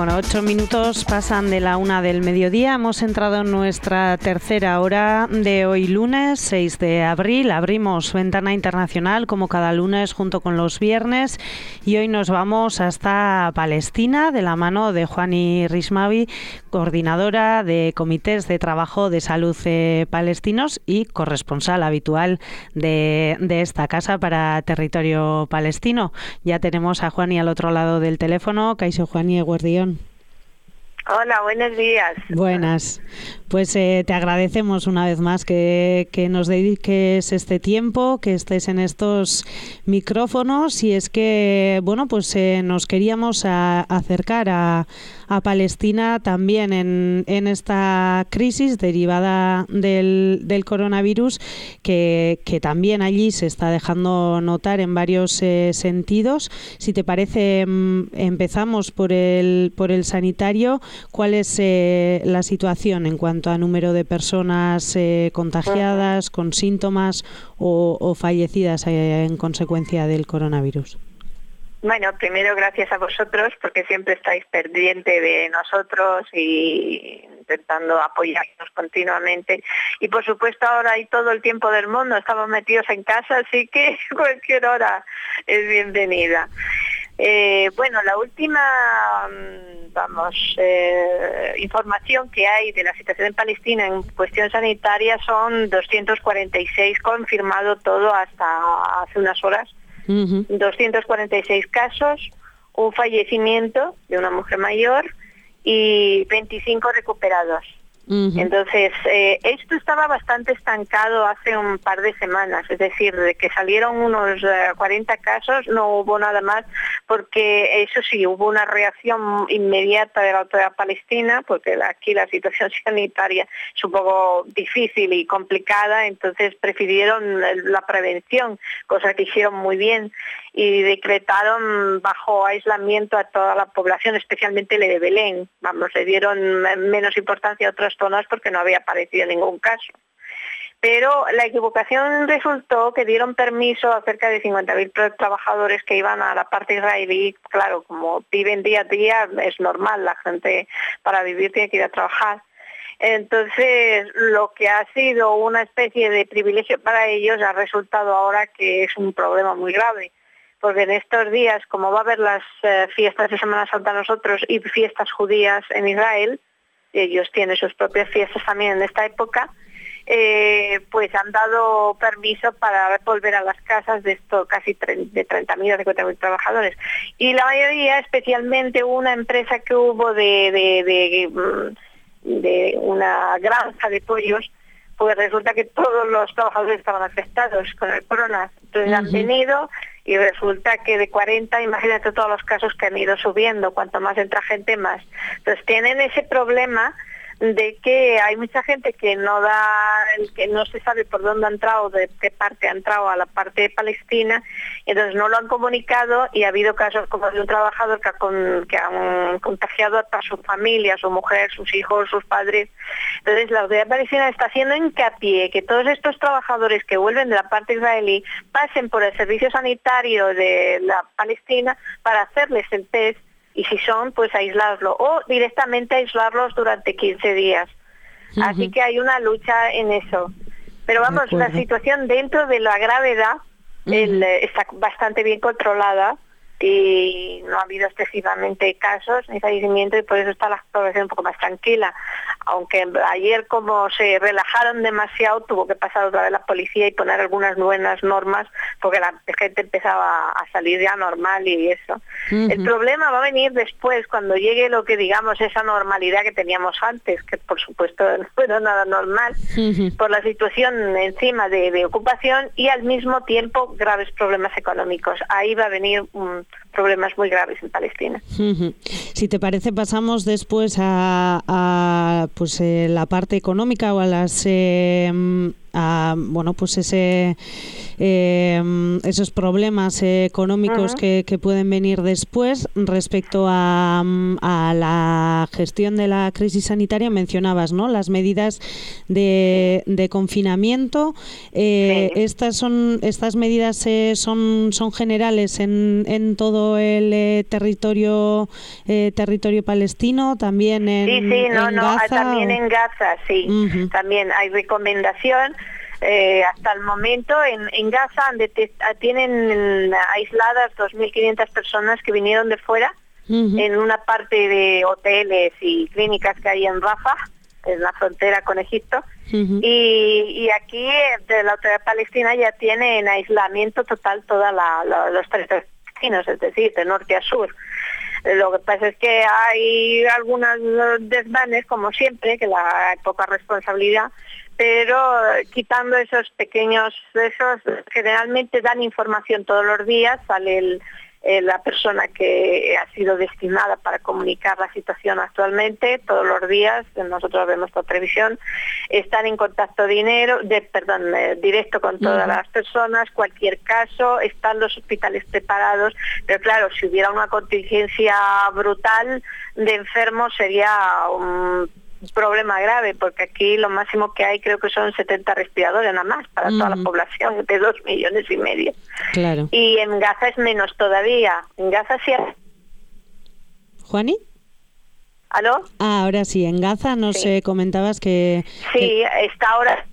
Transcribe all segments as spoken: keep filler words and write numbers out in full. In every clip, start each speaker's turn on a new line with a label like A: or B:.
A: Bueno, ocho minutos pasan de la una del mediodía. Hemos entrado en nuestra tercera hora de hoy lunes, seis de abril. Abrimos Ventana Internacional como cada lunes junto con los viernes y hoy nos vamos hasta Palestina de la mano de Juani Rismavi, coordinadora de comités de trabajo de salud eh, palestinos y corresponsal habitual de, de esta casa para territorio palestino. Ya tenemos a Juani al otro lado del teléfono. Kaixo Juani, eguerdión.
B: Hola, buenos días.
A: Buenas. Pues eh, te agradecemos una vez más que, que nos dediques este tiempo, que estés en estos micrófonos y es que, bueno, pues eh, nos queríamos a, acercar a, a Palestina también en, en esta crisis derivada del, del coronavirus que, que también allí se está dejando notar en varios eh, sentidos. Si te parece, empezamos por el, por el sanitario. ¿Cuál es eh, la situación en cuanto a número de personas eh, contagiadas, con síntomas o, o fallecidas eh, en consecuencia del coronavirus?
B: Bueno, primero gracias a vosotros porque siempre estáis pendiente de nosotros y intentando apoyarnos continuamente. Y por supuesto ahora hay todo el tiempo del mundo, estamos metidos en casa, así que cualquier hora es bienvenida. Eh, bueno, la última, vamos, eh, información que hay de la situación en Palestina en cuestión sanitaria son doscientos cuarenta y seis, confirmado todo hasta hace unas horas, uh-huh. doscientos cuarenta y seis casos, un fallecimiento de una mujer mayor y veinticinco recuperados. Uh-huh. Entonces, eh, esto estaba bastante estancado hace un par de semanas, es decir, de que salieron unos uh, cuarenta casos, no hubo nada más, porque eso sí, hubo una reacción inmediata de la autoridad palestina, porque aquí la situación sanitaria es un poco difícil y complicada, entonces prefirieron la prevención, cosa que hicieron muy bien, y decretaron bajo aislamiento a toda la población, especialmente la de Belén. Vamos, le dieron menos importancia a otras zonas porque no había aparecido ningún caso. Pero la equivocación resultó que dieron permiso a cerca de cincuenta mil trabajadores que iban a la parte israelí. Claro, como viven día a día, es normal, la gente para vivir tiene que ir a trabajar. Entonces, lo que ha sido una especie de privilegio para ellos ha resultado ahora que es un problema muy grave. Porque en estos días, como va a haber las eh, fiestas de Semana Santa nosotros y fiestas judías en Israel, ellos tienen sus propias fiestas también en esta época, eh, pues han dado permiso para volver a las casas de esto casi de treinta mil a cincuenta mil trabajadores. Y la mayoría, especialmente una empresa que hubo de, de, de, de una granja de pollos, pues resulta que todos los trabajadores estaban afectados con el corona. Entonces uh-huh. han venido y resulta que de cuarenta, imagínate todos los casos que han ido subiendo, cuanto más entra gente más. Entonces tienen ese problema de que hay mucha gente que no da, que no se sabe por dónde ha entrado, de qué parte ha entrado a la parte de Palestina, y entonces no lo han comunicado y ha habido casos como de un trabajador que, ha con, que han contagiado a toda su familia, su mujer, sus hijos, sus padres. Entonces la autoridad palestina está haciendo hincapié que todos estos trabajadores que vuelven de la parte israelí pasen por el servicio sanitario de la Palestina para hacerles el test y si son, pues aislarlo o directamente aislarlos durante quince días. Uh-huh. Así que hay una lucha en eso. Pero vamos, la situación dentro de la gravedad uh-huh. el, está bastante bien controlada y no ha habido excesivamente casos ni fallecimientos y por eso está la población un poco más tranquila. Aunque ayer como se relajaron demasiado tuvo que pasar otra vez la policía y poner algunas buenas normas porque la gente empezaba a salir ya normal y eso. Uh-huh. El problema va a venir después cuando llegue lo que digamos esa normalidad que teníamos antes, que por supuesto no era nada normal, uh-huh. por la situación encima de, de ocupación y al mismo tiempo graves problemas económicos. Ahí va a venir un problemas muy graves en Palestina.
A: Uh-huh. Si te parece, pasamos después a, a pues eh, la parte económica o a las eh, a bueno, pues ese eh, esos problemas eh, económicos uh-huh. que, que pueden venir después. Respecto a, a la gestión de la crisis sanitaria, mencionabas, ¿no?, las medidas de, de confinamiento. Eh, sí. Estas son estas medidas eh, son son generales en, en todo el eh, territorio eh, territorio palestino, también en
B: sí sí no
A: en
B: no
A: Gaza,
B: también
A: o...
B: en Gaza sí uh-huh. También hay recomendación. Eh, hasta el momento en, en Gaza tienen aisladas dos mil quinientas personas que vinieron de fuera uh-huh. en una parte de hoteles y clínicas que hay en Rafah, en la frontera con Egipto. Uh-huh. y, y aquí de la Autoridad Palestina ya tiene en aislamiento total todos los territorios palestinos, es decir, de norte a sur. Lo que pasa es que hay algunos desmanes, como siempre, que la, hay poca responsabilidad, pero quitando esos pequeños, esos generalmente dan información todos los días, sale el, eh, la persona que ha sido destinada para comunicar la situación actualmente, todos los días, nosotros vemos por televisión, están en contacto dinero, de, perdón, eh, directo con todas uh-huh. las personas, cualquier caso, están los hospitales preparados, pero claro, si hubiera una contingencia brutal de enfermos sería un problema grave, porque aquí lo máximo que hay creo que son setenta respiradores nada más para uh-huh. toda la población de dos millones y medio.
A: Claro.
B: Y en Gaza es menos todavía. En Gaza sí.
A: ¿Juani?
B: ¿Aló?
A: Ah, ahora sí. En Gaza nos sí. eh, comentabas que...
B: Sí,
A: que...
B: está ahora...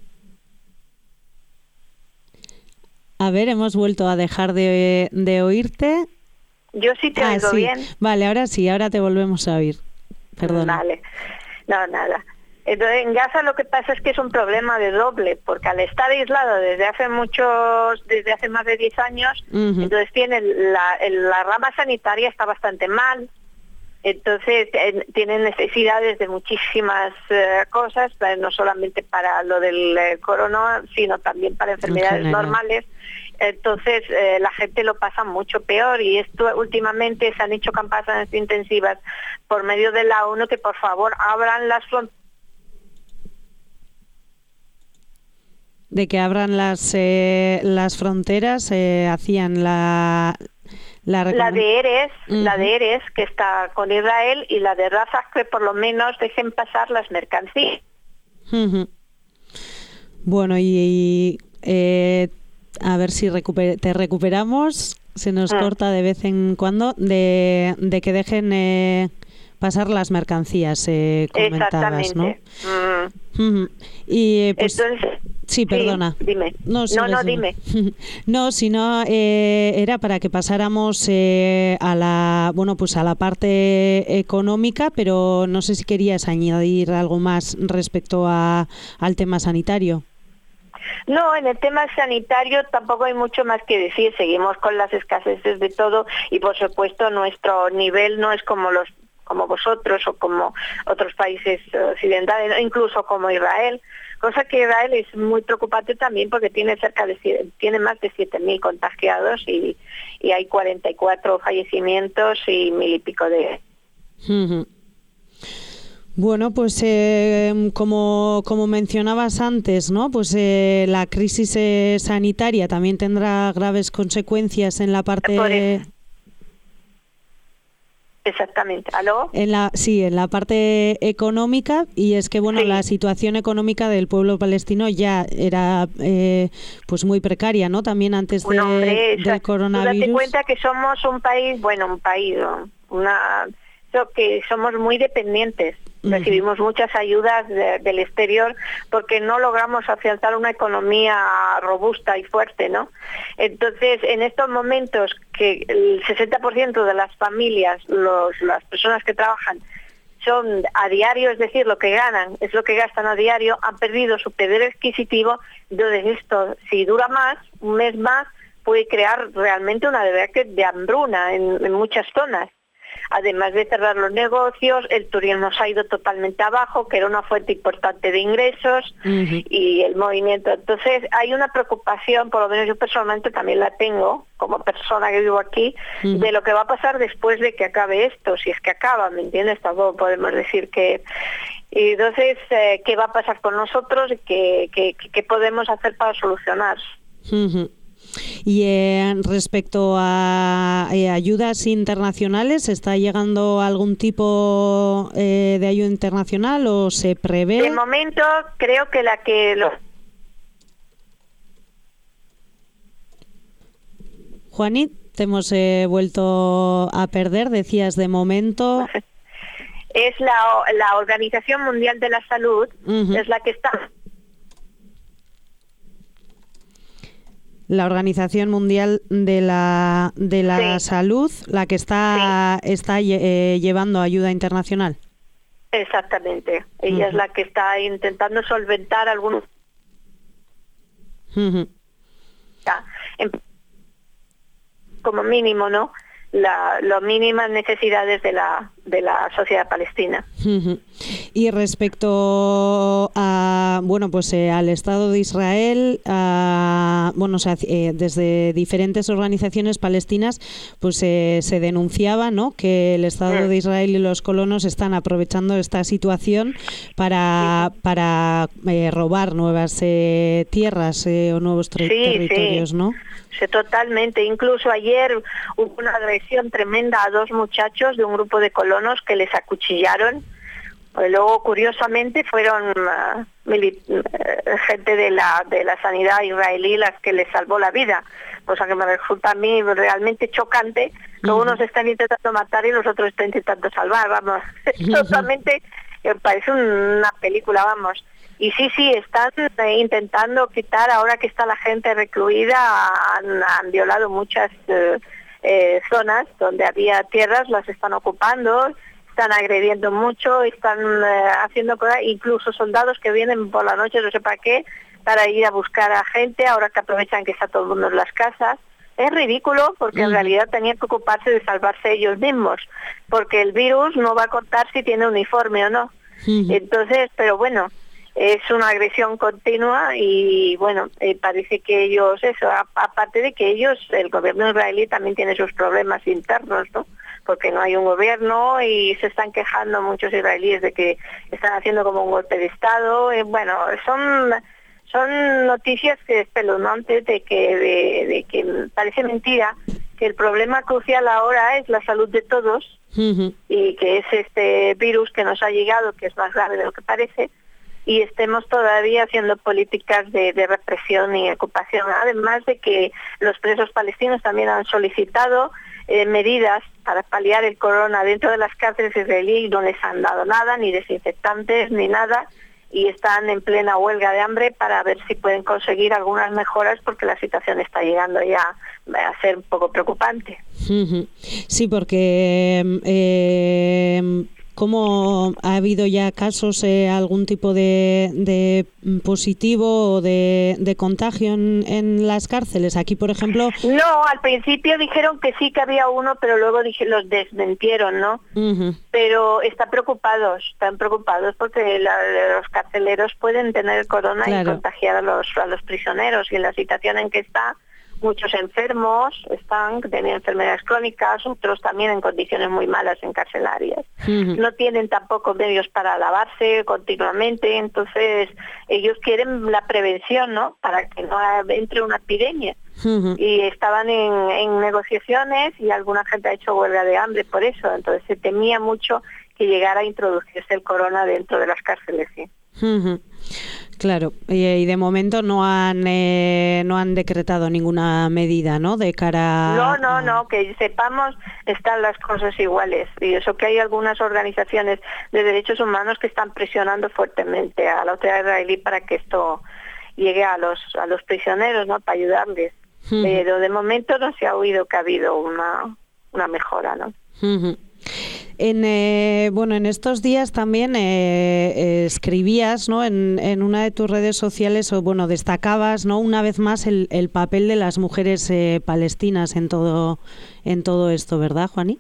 A: A ver, hemos vuelto a dejar de, de oírte.
B: Yo sí te
A: ah,
B: oigo
A: sí.
B: bien.
A: Vale, ahora sí, ahora te volvemos a oír. Perdona.
B: Vale. No, nada. Entonces, en Gaza lo que pasa es que es un problema de doble, porque al estar aislado desde hace muchos, desde hace más de diez años, uh-huh. entonces tiene la, la rama sanitaria está bastante mal, entonces eh, tiene necesidades de muchísimas eh, cosas, no solamente para lo del eh, corona, sino también para enfermedades normales. Entonces eh, la gente lo pasa mucho peor y esto últimamente se han hecho campañas intensivas por medio de la ONU que por favor abran las fronteras.
A: De que abran las eh, las fronteras, eh, hacían la la,
B: la de Erez, uh-huh. la de Erez que está con Israel y la de Rafah que por lo menos dejen pasar las mercancías.
A: Uh-huh. Bueno y, y eh, a ver si recuper- te recuperamos, se nos mm. corta de vez en cuando, de, de que dejen eh, pasar las mercancías, eh, comentabas, ¿no? Mm. Uh-huh. Y pues, entonces, sí, perdona.
B: Sí, dime. No, no, no dime.
A: No, sino eh, era para que pasáramos eh, a la, bueno, pues a la parte económica, pero no sé si querías añadir algo más respecto a, al tema sanitario.
B: No, en el tema sanitario tampoco hay mucho más que decir, seguimos con las escaseces de todo y por supuesto nuestro nivel no es como los como vosotros o como otros países occidentales, incluso como Israel, cosa que Israel es muy preocupante también porque tiene cerca de tiene más de siete mil contagiados y, y hay cuarenta y cuatro fallecimientos y mil y pico de...
A: Uh-huh. Bueno, pues eh, como, como mencionabas antes, ¿no? Pues eh, la crisis eh, sanitaria también tendrá graves consecuencias en la parte...
B: Exactamente. ¿Aló?
A: En la, sí, en la parte económica, y es que bueno, sí. la situación económica del pueblo palestino ya era eh, pues muy precaria, ¿no? También antes de,
B: bueno, hombre,
A: del
B: esa,
A: coronavirus.
B: Date cuenta que somos un país, bueno, un país, una que somos muy dependientes. Uh-huh. Recibimos muchas ayudas de, del exterior porque no logramos afianzar una economía robusta y fuerte, ¿no? Entonces, en estos momentos que el sesenta por ciento de las familias, los, las personas que trabajan, son a diario, es decir, lo que ganan es lo que gastan a diario, han perdido su poder adquisitivo, entonces esto, si dura más, un mes más, puede crear realmente una de, de hambruna en, en muchas zonas. además de cerrar los negocios, el turismo se ha ido totalmente abajo, que era una fuente importante de ingresos, uh-huh. y el movimiento. Entonces hay una preocupación, por lo menos yo personalmente también la tengo, como persona que vivo aquí, uh-huh. de lo que va a pasar después de que acabe esto, si es que acaba, ¿me entiendes? Tampoco podemos decir que... Y entonces, eh, ¿qué va a pasar con nosotros? ¿Qué, qué, qué podemos hacer para solucionar?
A: Uh-huh. Y eh, respecto a eh, ayudas internacionales, ¿está llegando algún tipo eh, de ayuda internacional o se prevé?
B: De momento, creo que la que... Lo...
A: Juanit, te hemos eh, vuelto a perder, decías de momento...
B: Es la, la Organización Mundial de la Salud, uh-huh. es la que está...
A: La Organización Mundial de la de la sí. Salud, la que está sí. está eh, llevando ayuda internacional.
B: Exactamente. Ella uh-huh. es la que está intentando solventar algunos...
A: Uh-huh.
B: Ya, en... como mínimo, ¿no? La, las mínimas necesidades de la de la sociedad palestina.
A: Uh-huh. Y respecto a bueno pues eh, al Estado de Israel, a, bueno o sea, eh, desde diferentes organizaciones palestinas pues eh, se denunciaba, ¿no?, que el Estado uh-huh. de Israel y los colonos están aprovechando esta situación para uh-huh. para eh, robar nuevas eh, tierras eh, o nuevos ter- sí, territorios,
B: sí.
A: ¿no?
B: Sí, totalmente. Incluso ayer hubo una agresión tremenda a dos muchachos de un grupo de colonos que les acuchillaron. Luego, curiosamente, fueron uh, mili- uh, gente de la de la sanidad israelí las que les salvó la vida. Cosa que me resulta a mí realmente chocante que uh-huh. unos están intentando matar y los otros están intentando salvar. Vamos, uh-huh. totalmente, me parece una película, vamos. Y sí, sí, están eh, intentando quitar, ahora que está la gente recluida, han, han violado muchas eh, eh, zonas donde había tierras, las están ocupando, están agrediendo mucho, están eh, haciendo cosas, incluso soldados que vienen por la noche, no sé para qué, para ir a buscar a gente, ahora que aprovechan que está todo el mundo en las casas. Es ridículo porque en realidad tenían que ocuparse de salvarse ellos mismos, porque el virus no va a contar si tiene uniforme o no. Entonces, pero bueno... Es una agresión continua y, bueno, eh, parece que ellos, eso, a, aparte de que ellos, el gobierno israelí también tiene sus problemas internos, ¿no? Porque no hay un gobierno y se están quejando muchos israelíes de que están haciendo como un golpe de Estado. Eh, bueno, son son noticias que espeluznantes de que, de, de que parece mentira que el problema crucial ahora es la salud de todos uh-huh. y que es este virus que nos ha llegado, que es más grave de lo que parece, y estemos todavía haciendo políticas de, de represión y ocupación. Además de que los presos palestinos también han solicitado eh, medidas para paliar el corona dentro de las cárceles israelíes y no les han dado nada, ni desinfectantes, ni nada, y están en plena huelga de hambre para ver si pueden conseguir algunas mejoras porque la situación está llegando ya a ser un poco preocupante.
A: Sí, porque... Eh, ¿Cómo ha habido ya casos, eh, algún tipo de, de positivo o de, de contagio en, en las cárceles? Aquí, por ejemplo...
B: No, al principio dijeron que sí que había uno, pero luego dije, los desmentieron, ¿no? Uh-huh. Pero están preocupados, están preocupados porque la, los carceleros pueden tener corona claro. y contagiar a los, a los prisioneros, y en la situación en que está... Muchos enfermos están, tienen enfermedades crónicas, otros también en condiciones muy malas en carcelarias. Uh-huh. No tienen tampoco medios para lavarse continuamente, entonces ellos quieren la prevención, ¿no?, para que no entre una epidemia. Uh-huh. Y estaban en, en negociaciones y alguna gente ha hecho huelga de hambre por eso, entonces se temía mucho que llegara a introducirse el corona dentro de las cárceles, sí.
A: Uh-huh. Claro, y, y de momento no han eh, no han decretado ninguna medida, ¿no?, de cara...
B: No, no, no, que sepamos, están las cosas iguales. Y eso que hay algunas organizaciones de derechos humanos que están presionando fuertemente a la autoridad israelí para que esto llegue a los a los prisioneros, ¿no?, para ayudarles. Uh-huh. Pero de momento no se ha oído que ha habido una, una mejora, ¿no?
A: Uh-huh. En, eh, bueno, en estos días también eh, eh, escribías, ¿no?, en, en una de tus redes sociales, o bueno, destacabas, ¿no?, una vez más el, el papel de las mujeres eh, palestinas en todo en todo esto, ¿verdad, Juani?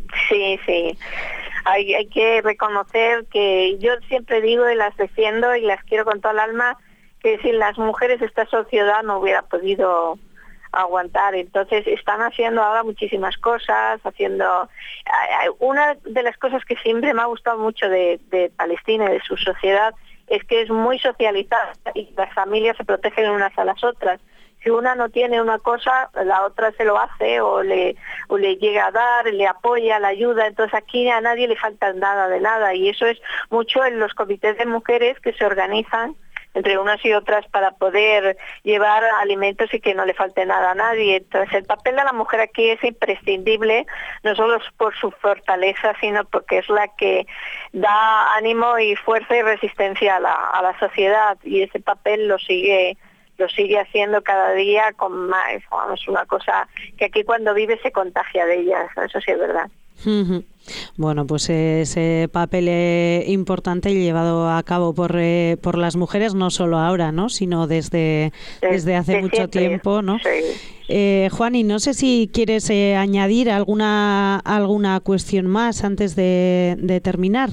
B: Sí, sí. Hay, hay que reconocer que yo siempre digo y las defiendo y las quiero con todo el alma, que sin las mujeres esta sociedad no hubiera podido aguantar. Entonces están haciendo ahora muchísimas cosas, haciendo... Una de las cosas que siempre me ha gustado mucho de, de Palestina y de su sociedad es que es muy socializada y las familias se protegen unas a las otras. Si una no tiene una cosa, la otra se lo hace o le, o le llega a dar, le apoya, la ayuda. Entonces aquí a nadie le falta nada de nada, y eso es mucho en los comités de mujeres que se organizan entre unas y otras para poder llevar alimentos y que no le falte nada a nadie. Entonces el papel de la mujer aquí es imprescindible, no solo por su fortaleza, sino porque es la que da ánimo y fuerza y resistencia a la, a la sociedad, y ese papel lo sigue lo sigue haciendo cada día con más, vamos, una cosa que aquí cuando vive se contagia de ellas, eso sí es verdad.
A: Bueno, pues ese papel eh, importante llevado a cabo por eh, por las mujeres, no solo ahora, ¿no?, sino desde, desde, desde hace de mucho siempre. tiempo, ¿no?
B: Sí.
A: Eh, Juani, no sé si quieres eh, añadir alguna alguna cuestión más antes de, de terminar.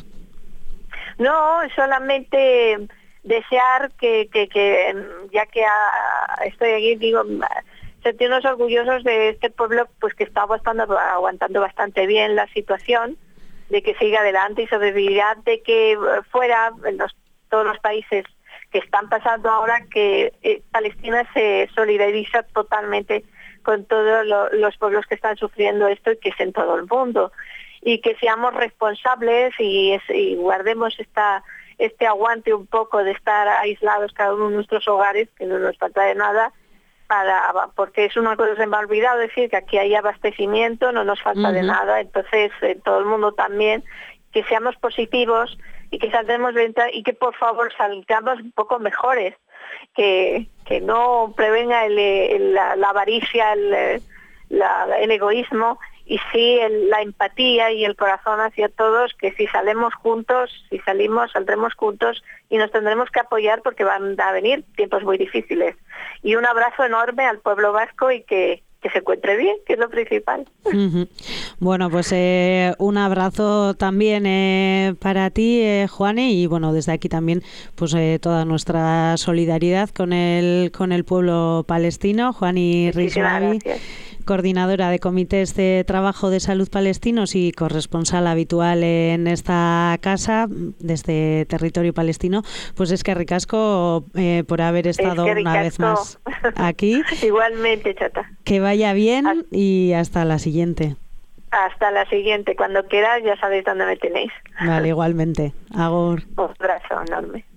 B: No, solamente desear que, que, que ya que a, estoy aquí, digo, sentirnos orgullosos de este pueblo, pues que está bastante, aguantando bastante bien la situación, de que siga adelante y sobrevivirá, de que fuera, en los, todos los países que están pasando ahora, que eh, Palestina se solidariza totalmente con todos lo, los pueblos que están sufriendo esto, y que es en todo el mundo, y que seamos responsables y, es, y guardemos esta este aguante un poco de estar aislados cada uno en nuestros hogares, que no nos falta de nada, para porque es una cosa que se me ha olvidado decir, que aquí hay abastecimiento, no nos falta uh-huh. de nada. Entonces eh, todo el mundo también, que seamos positivos y que saldremos venta, y que por favor salgamos un poco mejores, que, que no prevenga el, el, la, la avaricia, el, la, el egoísmo, y sí el, la empatía y el corazón hacia todos, que si salimos juntos, si salimos, saldremos juntos y nos tendremos que apoyar, porque van a venir tiempos muy difíciles. Y un abrazo enorme al pueblo vasco, y que, que se encuentre bien, que es lo principal.
A: Uh-huh. Bueno, pues eh, un abrazo también eh, para ti, eh, Juani, y bueno, desde aquí también pues eh, toda nuestra solidaridad con el con el pueblo palestino. Juani Rismavi, coordinadora de comités de trabajo de salud palestinos y corresponsal habitual en esta casa desde territorio palestino, pues es que ricasco eh, por haber estado
B: es que
A: una vez más aquí.
B: Igualmente, Chata.
A: Que vaya bien hasta, y hasta la siguiente.
B: Hasta la siguiente, cuando quieras ya sabéis dónde me tenéis.
A: Vale, igualmente. Agur.
B: Un abrazo enorme.